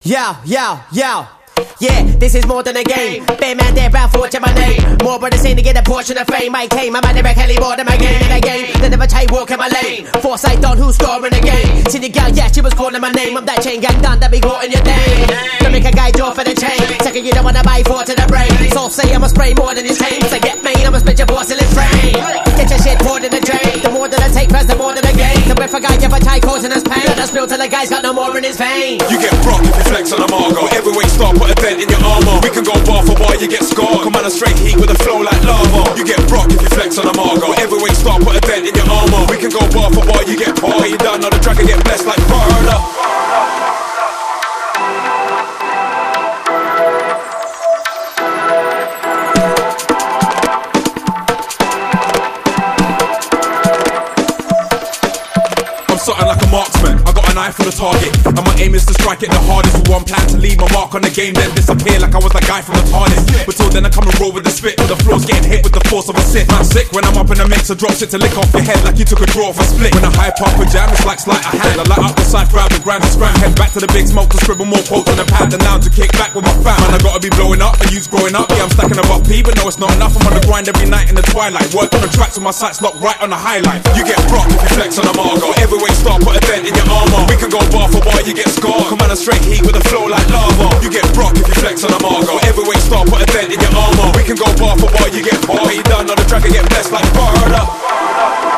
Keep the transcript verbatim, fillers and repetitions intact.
Yo, yo, yo. Yeah, this is more than a game. Bear man there, bound for my name. More brothers saying to get a portion of fame. I came, I'm never Kelly more than my game in a game. They never try walk in my lane. Foresight on who's scoring the game. See the girl, yeah, she was calling my name. I'm that chain gang done, that be caught in your name. To make a guy draw for the chain. Second, you don't wanna buy four to the brain. So say I'ma spray more than his chain. So get me, I'ma split your porcelain frame. Get your shit poured in the drain. The more that I take first, the more that I gain. So if a guy ever try causing us pain, let us spill till the guy's got no more in his vein. You get broke if you flex on a Margo. Every weight star put a dent in your armor. We can go bar for bar, you get scarred. Come on a straight heat with a flow like lava. You get broke if you flex on a Margo. Every weight star put a dent in your armor. We can go bar for bar, you get par. You done on the track and get blessed like Barda. Something like a marksman, I got an eye for the target, and my aim is to strike it the hardest. With one plan to leave my mark on the game, then disappear like I was that guy from the TARDIS. But till then I come and roll with the spit, till the floor's getting hit with the force of a sit. Man sick when I'm up in the mix, I drop shit to lick off your head like you took a draw off a split. When I hype up a jam, it's like sleight of hand. I light up the side, grab the grand, scram, head back to the big smoke to scribble more quotes on the pad, and now to kick back with my fam. Man, I gotta be blowing up, and you's growing up. Yeah, I'm stacking above P, but no, it's not enough. I'm on the grind every night in the twilight, work on the tracks with my sights locked right on the highlight. You get broke if you flex on a Margo. Every weight star put a dent in your armor. We can go bar for bar, you get scarred. Come on a straight heat with a flow like lava. You get broke if you flex on a Margo. Every weight star put a dent in your armor. We can go bar for bar, you get par. You done on the track and get blessed like Barda.